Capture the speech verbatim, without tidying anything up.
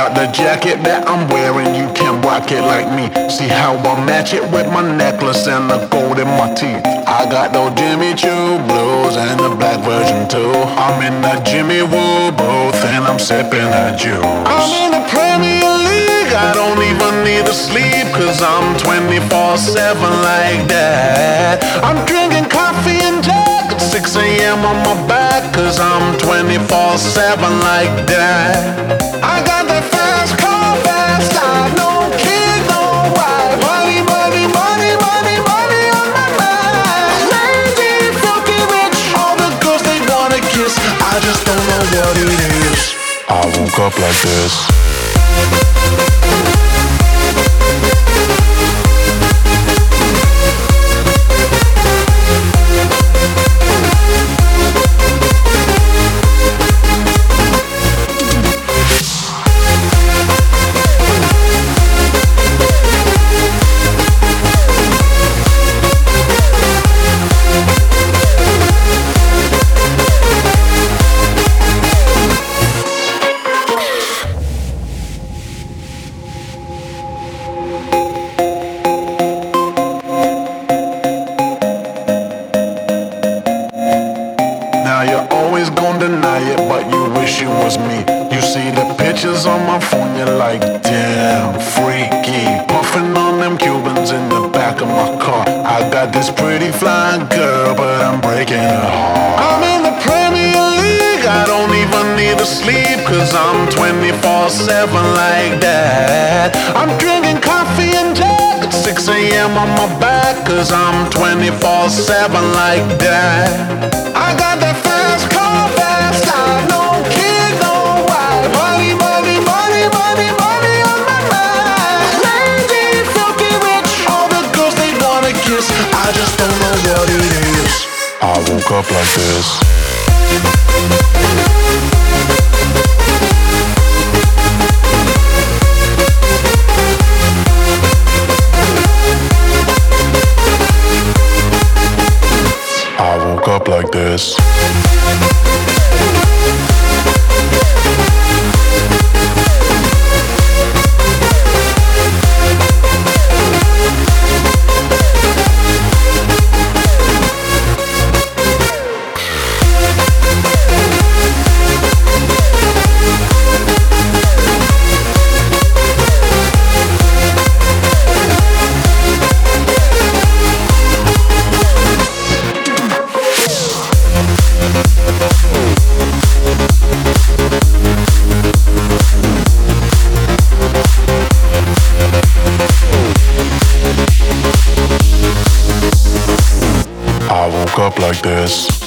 out the jacket that I'm wearing, you can't rock it like me. See how I match it with my necklace and the gold in my teeth. I got those Jimmy Choo blues and the black version too. I'm in the Jimmy Woo booth and I'm sipping that juice. I'm in the Premier League, I don't even need to sleep, cause I'm twenty-four seven like that. I'm drinking coffee and Jack at six a.m. on my back, cause I'm twenty-four seven like that. I got that fast car, fast life, no kid, no wife. Money, money, money, money, money on my mind. Lazy, filthy rich, all the girls they wanna kiss. I just don't know what it is. I woke up like this. Now you're always gonna deny it, but you wish it was me. You see the pictures on my phone, you're like, damn, freaky. Puffing on them Cubans in the back of my car. I got this pretty fly girl, but I'm breaking her heart. I'm in the Premier League, I don't even need to sleep, cause I'm twenty-four seven like that. I'm drinking coffee and Jack at six a.m. on my back, cause I'm twenty-four seven like that. I got that fast car, fast life, no kid, no wife. Money, money, money, money, money on my mind. Lazy, filthy rich, all the girls they wanna kiss. I just don't know what it is. I woke up like this. I woke up like this. I woke up like this.